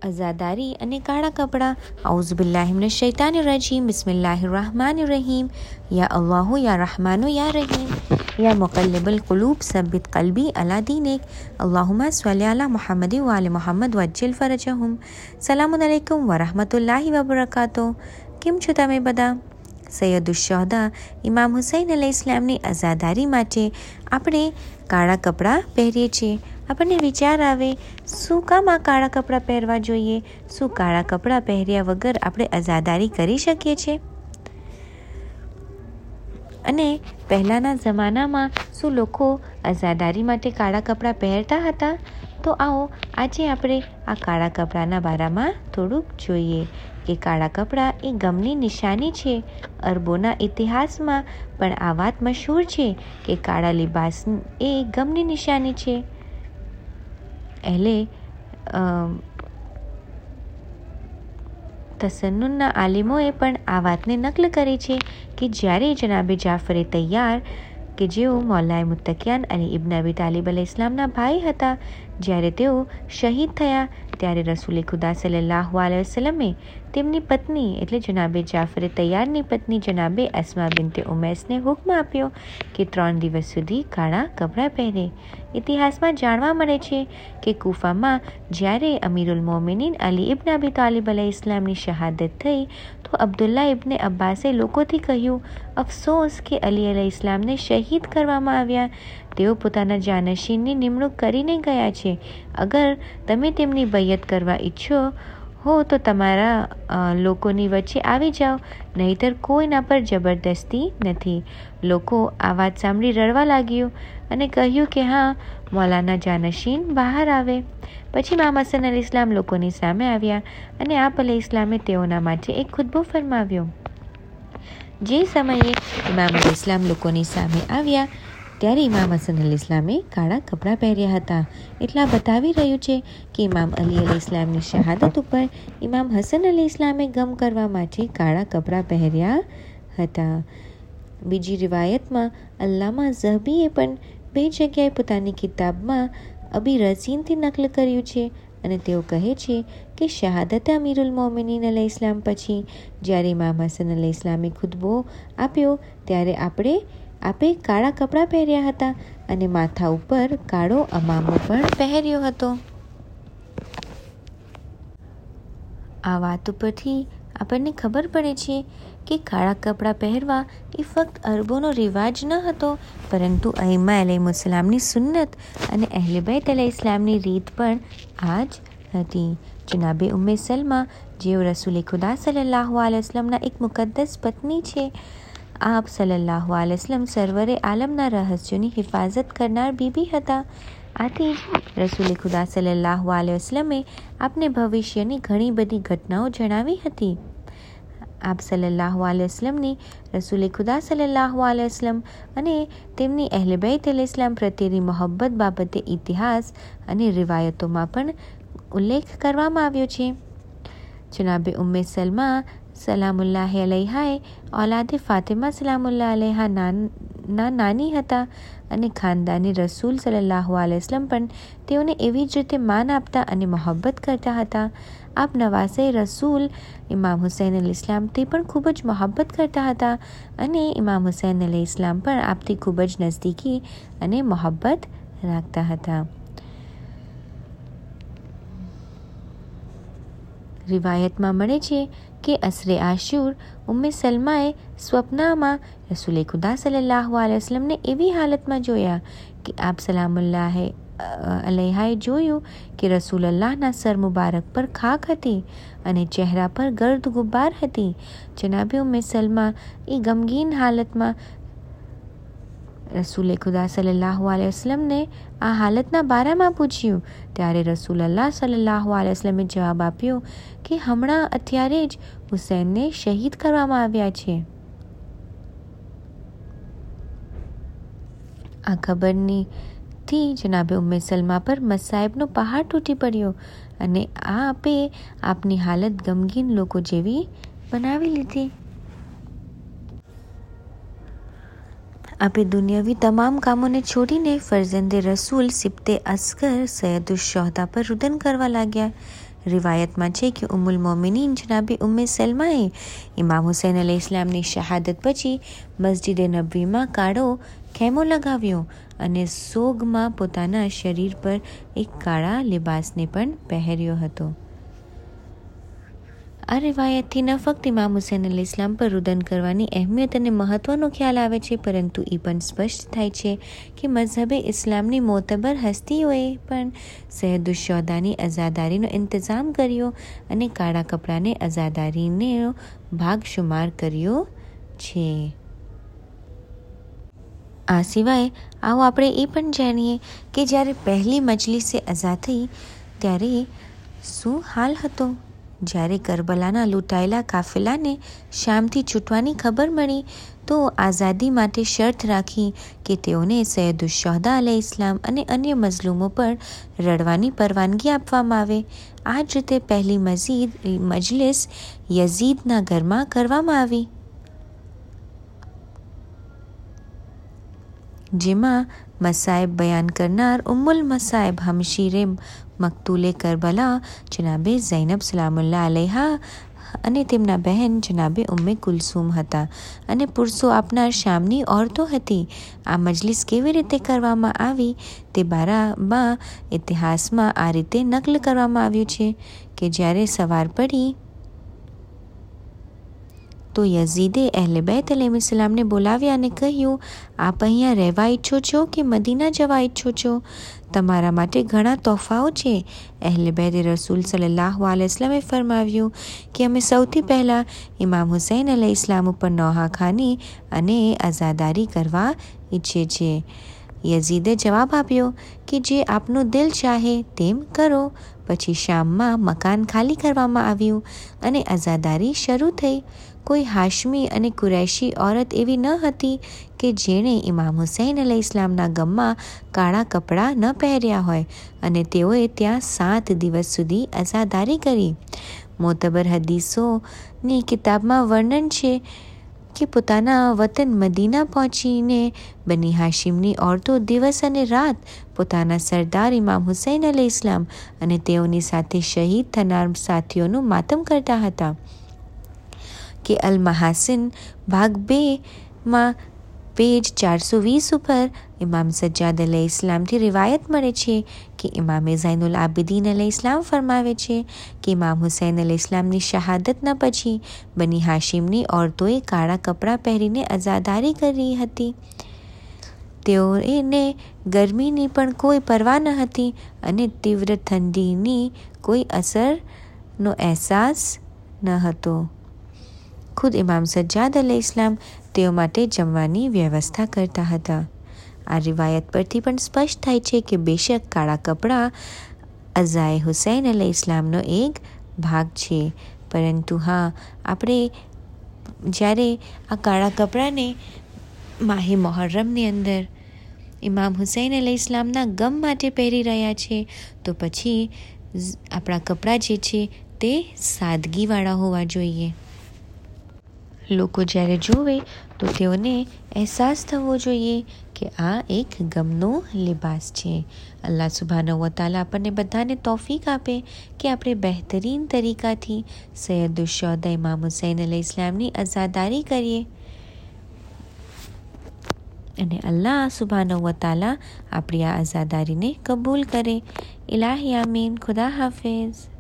અઝાદારી અને કાળા કપડાં. આઉઝુ બિલ્લાહિ મિનશ શૈતાનિર રજીમ. બિસ્મિલ્લાહિર રહમાનિર રહીમ. યા અલ્લાહુ યા રહમાનુ યા રહીમ. યા મુકલ્લિબલ કુલૂબ સબ્બિત કલ્બી અલા દીનિક. અલ્લાहुम्मा स्वल्ली अला मुहम्मद व आलि मुहम्मद वज्जिल फरजहुम. સલામુન અલૈકુમ વરહમતુલ્લાહિ વબરકાતુહ. કેમ છો તમે બધા? સૈયદુશ્શહદા ઇમામ હુસૈન અલૈહિસ્સલામની અઝાદારી માટે આપણે કાળા કપડાં પહેરીએ છીએ. આપણને વિચાર આવે, શું કામ આ કાળા કપડાં પહેરવા જોઈએ? શું કાળા કપડાં પહેર્યા વગર આપણે અઝાદારી કરી શકીએ છીએ? અને પહેલાંના જમાનામાં શું લોકો અઝાદારી માટે કાળા કપડાં પહેરતા હતા? તો આવો આજે આપણે આ કાળા કપડાંના બારામાં થોડુંક જોઈએ કે કાળા કપડાં એ ગમની નિશાની છે. અરબોના ઇતિહાસમાં પણ આ વાત મશહૂર છે કે કાળા લિબાસ એ ગમની નિશાની છે. તસન્નુનના આલિમોએ પણ આ વાતને નકલ કરી છે કે જ્યારે જનાબે જાફરે તૈયાર કે જેઓ મૌલાએ મુત્તકિયાન અલી ઇબ્ન અબી તાલિબ અલૈહિસ્સલામના ભાઈ હતા, જ્યારે તેઓ શહીદ થયા ત્યારે રસૂલે ખુદા સલ્લલ્લાહુ અલૈહિ વસલ્લમે તેમની પત્ની એટલે જનાબે જાફરે તૈયારની પત્ની જનાબે અસ્મા બિન્તે ઉમૈસને હુક્મ આપ્યો કે 3 દિવસ સુધી કાળા કપડાં પહેરે. ઇતિહાસમાં જાણવા મળે છે કે કૂફામાં જ્યારે અમીરુલ મોમિનીન અલી ઇબ્ન અબી તાલિબ અલૈહિસ્સલામની શહાદત થઈ તો અબ્દુલ્લા ઇબ્ન અબ્બાસે લોકોથી કહ્યું, અફસોસ કે અલી અલૈહિસ્સલામને શહીદ કરવામાં આવ્યા. તેઓ પોતાના જાનશીનની નિમણૂક કરીને ગયા છે. અગર તમે તેમની બૈયત કરવા ઈચ્છો હો તો તમારા લોકોની વચ્ચે આવી જાઓ, નહીંતર કોઈના પર જબરદસ્તી નથી. લોકો આ વાત સાંભળી રડવા લાગ્યું અને કહ્યું કે હા, મૌલાના જાનશીન બહાર આવે. પછી ઇમામ હસન અલૈહિસ્સલામ લોકોની સામે આવ્યા અને આપ અલૈહિસ્સલામે તેઓના માટે એક ખુતબો ફરમાવ્યો. જે સમયે ઇમામ અલૈહિસ્સલામ લોકોની સામે આવ્યા ત્યારે ઇમામ હસન અલૈહિસ્સલામે કાળા કપડાં પહેર્યા હતા. એટલા બતાવી રહ્યું છે કે ઇમામ અલી અલૈહિસ્સલામની શહાદત ઉપર ઇમામ હસન અલૈહિસ્સલામે ગમ કરવા માટે કાળા કપડાં પહેર્યા હતા. બીજી રિવાયતમાં અલ્લામા ઝહબીએ પણ 2 જગ્યાએ પોતાની કિતાબમાં અબી રઝીનથી નકલ કર્યું છે અને તેઓ કહે છે કે શહાદત અમીરુલ મોમિનીન અલૈહિસ્સલામ પછી જ્યારે ઇમામ હસન અલૈહિસ્સલામે ખુતબો આપ્યો ત્યારે આપે કાળા કપડાં પહેર્યા હતા અને માથા ઉપર કાળો અમામો પણ પહેર્યો હતો. આ વાત ઉપરથી આપણને ખબર પડે છે કે કાળા કપડાં પહેરવા એ ફક્ત અરબોનો રિવાજ ન હતો, પરંતુ અઈમ્મા અલૈહિસ્સલામની સુન્નત અને અહલે બૈત અલૈહિસ્સલામની રીત પણ આ જ હતી. જનાબે ઉમ્મે સલમા જેઓ રસૂલે ખુદા સલ્લલ્લાહુ અલૈહિ વસલ્લમના એક મુકદ્દસ પત્ની છે. આપ સલ્લલ્લાહુ અલૈહિ વસલ્લમ સરવરે આલમના રહસ્યોની હિફાજત કરનાર બીબી હતા. આથી જ રસૂલે ખુદા સલ્લલ્લાહુ અલૈહિ વસલ્લમે આપને ભવિષ્યની ઘણી બધી ઘટનાઓ જણાવી હતી. આપ સલ્લલ્લાહુ અલૈહિ વસલ્લમની રસૂલે ખુદા સલ્લલ્લાહુ અલૈહિ વસલ્લમ અને તેમની અહલે બૈત અલૈહિસ્સલામ પ્રત્યેની મોહબ્બત બાબતે ઇતિહાસ અને રિવાયતોમાં પણ ઉલ્લેખ કરવામાં આવ્યો છે. જનાબે ઉમ્મે સલમા સલામુલ્લાહ અલૈહાએ ઓલાદે ફાતિમા સલામુલ્લાહ અલૈહા ના નાની હતા અને ખાનદાની રસૂલ સલ્લલ્લાહુ અલૈહિ વસલ્લમ પણ તેઓને એવી જ રીતે માન આપતા અને મોહબ્બત કરતા હતા. આપ નવાસે રસૂલ ઇમામ હુસૈન અલૈહિસ્સલામથી પણ ખૂબ જ મોહબ્બત કરતા હતા અને ઇમામ હુસૈન અલૈહિસ્સલામ પણ આપથી ખૂબ જ નજદીકી અને મોહબ્બત રાખતા હતા. રિવાયતમાં મળે છે કે અસરે આશુર ઉમ્મે સલમાએ સ્વપ્નમાં રસૂલે ખુદા સલ્લલ્લાહુ અલૈહિ વસલ્લમને એવી હાલતમાં જોયા કે આપ સલામુલ્લાહ અલૈહાએ જોયું કે રસૂલલ્લાહના સર મુબારક પર ખાક હતી અને ચહેરા પર ગર્દ ગુબ્બાર હતી. જનાબે ઉમ્મે સલમા એ ગમગીન હાલતમાં રસૂલે ખુદા સલ્લલ્લાહુ અલૈહિ વસલ્લમને આ હાલતના બારામાં પૂછ્યું ત્યારે રસૂલલ્લાહ સલ્લલ્લાહુ અલૈહિ વસલ્લમે જવાબ આપ્યો કે હમણાં અત્યારે જ હુસૈનને શહીદ કરવામાં આવ્યા છે. આ ખબરથી જનાબે ઉમ્મે સલમા પર મસાઇબનો પહાડ તૂટી પડ્યો અને આપની હાલત ગમગીન લોકો જેવી બનાવી લીધી. આપે દુનિયાવી તમામ કામોને છોડીને ફરજંદે રસૂલ સિબ્તે અસ્ગર સૈયદુશ્શહદા પર રુદન કરવા લાગ્યા. રિવાયતમાં છે કે ઉમ્મુલ મોમિનીન જનાબી ઉમ્મે સલમાએ ઇમામ હુસૈન અલૈહિસ્સલામની શહાદત પછી મસ્જિદે નબવીમાં કાળો ખેમો લગાવ્યો અને સોગમાં પોતાના શરીર પર એક કાળા લિબાસને પણ પહેર્યો હતો. આ રિવાયતથી ન ફક્ત ઇમામ હુસૈન અલૈહિસ્સલામ પર રુદન કરવાની અહેમિયત અને મહત્વનો ખ્યાલ આવે છે, પરંતુ એ પણ સ્પષ્ટ થાય છે કે મઝહબે ઇસ્લામની મોતબર હસ્તીઓએ પણ સૈયદુશ્શોહદાની અઝાદારીનો ઇંતજામ કર્યો અને કાળા કપડાને અઝાદારીનો ભાગ શુમાર કર્યો છે. આ સિવાય આવો આપણે એ પણ જાણીએ કે જ્યારે પહેલી મજલિસે અઝા થઈ ત્યારે શું હાલ હતો. જ્યારે કરબલાના લૂંટાયેલા કાફિલાને શામથી છૂટવાની ખબર મળી તો આઝાદી માટે શરત રાખી કે તેઓને સૈયદુશ્શોહદા અલૈહિસ્સલામ અને અન્ય મઝલૂમો પર રડવાની પરવાનગી આપવામાં આવે. આ જ રીતે પહેલી મજલિસ યઝીદના ઘરમાં કરવામાં આવી, જેમાં મસાયબ બયાન કરનાર ઉમ્મુલ મસાયબ હમશીરે મકતૂલે કરબલા જનાબે ઝૈનબ સલામુલ્લાહ અલૈહા અને તેમના બહેન જનાબે ઉમ્મે કુલસુમ હતા અને પુરસો આપનાર શામની ઓરતો હતી. આ મજલિસ કેવી રીતે કરવામાં આવી તે બારામાં ઇતિહાસમાં આ રીતે નકલ કરવામાં આવ્યું છે કે જ્યારે સવાર પડી તો યઝીદે અહેલે બેત અલૈહિસ્સલામને બોલાવ્યા અને કહ્યું, આપ અહીંયા રહેવા ઈચ્છો છો કે મદીના જવા ઈચ્છો છો? તમારા માટે ઘણા તોહફાઓ છે. અહેલે બેત રસૂલ સલ્લલ્લાહુ અલૈહિ વસલ્લમે ફરમાવ્યું કે અમે સૌથી પહેલાં ઇમામ હુસૈન અલૈહિસ્સલામ ઉપર નોહાખાની અને અઝાદારી કરવા ઈચ્છે છે. યઝીદે જવાબ આપ્યો કે જે આપનું દિલ ચાહે તેમ કરો. પછી શામમાં મકાન ખાલી કરવામાં આવ્યું અને અઝાદારી શરૂ થઈ. કોઈ હાશમી અને કુરૈશી ઓરત એવી ન હતી કે જેણે ઇમામ હુસૈન અલૈહિસ્સલામના ગમમાં કાળા કપડાં ન પહેર્યા હોય અને તેઓએ ત્યાં 7 દિવસ સુધી અઝાદારી કરી. મોતબર હદીસોની કિતાબમાં વર્ણન છે કે પોતાના વતન મદીના પહોંચીને બની હાશિમની ઓરતો દિવસ અને રાત પોતાના સરદાર ઇમામ હુસૈન અલૈહિસ્સલામ અને તેઓની સાથે શહીદ થનાર સાથીઓનું માતમ કરતા હતા. કે અલ મહાસિન ભાગ 2માં પેજ 420 ઉપર ઇમામ સજ્જાદ અલૈહિસ્સલામથી રિવાયત મળે છે કે ઇમામે ઝૈનુલ આબિદીન અલૈહિસ્સલામ ફરમાવે છે કે ઇમામ હુસૈન અલૈહિસ્સલામની શહાદતના પછી બની હાશિમની ઓરતોએ કાળા કપડાં પહેરીને અઝાદારી કરી હતી. તેઓને ગરમીની પણ કોઈ પરવા ન હતી અને તીવ્ર ઠંડીની કોઈ અસરનો અહેસાસ ન હતો. ખુદ ઇમામ સજ્જાદ અલૈહિસ્સલામ તેઓ માટે જમવાની વ્યવસ્થા કરતા હતા. આ રિવાયત પરથી પણ સ્પષ્ટ થાય છે કે બેશક કાળા કપડાં અઝાએ હુસૈન અલૈહિસ્સલામનો એક ભાગ છે, પરંતુ હા, આપણે જ્યારે આ કાળા કપડાને માહે મુહર્રમની અંદર ઇમામ હુસૈન અલૈહિસ્સલામના ગમ માટે પહેરી રહ્યા છે તો પછી આપણા કપડાં જે છે તે સાદગીવાળા હોવા જોઈએ. લોકો જ્યારે જોવે તો તેઓને અહેસાસ થવો જોઈએ કે આ એક ગમનો લિબાસ છે. અલ્લાહ સુબ્હાનહુ વ તઆલા આપણને બધાને તૌફીક આપે કે આપણે બહેતરીન તરીકાથી સૈયદુશ્શોહદા ઇમામ હુસૈન અલૈહિસ્સલામની અઝાદારી કરીએ અને અલ્લાહ સુબ્હાનહુ વ તઆલા આપણી આ અઝાદારીને કબૂલ કરે. ઇલાહી આમીન. ખુદા હાફિઝ.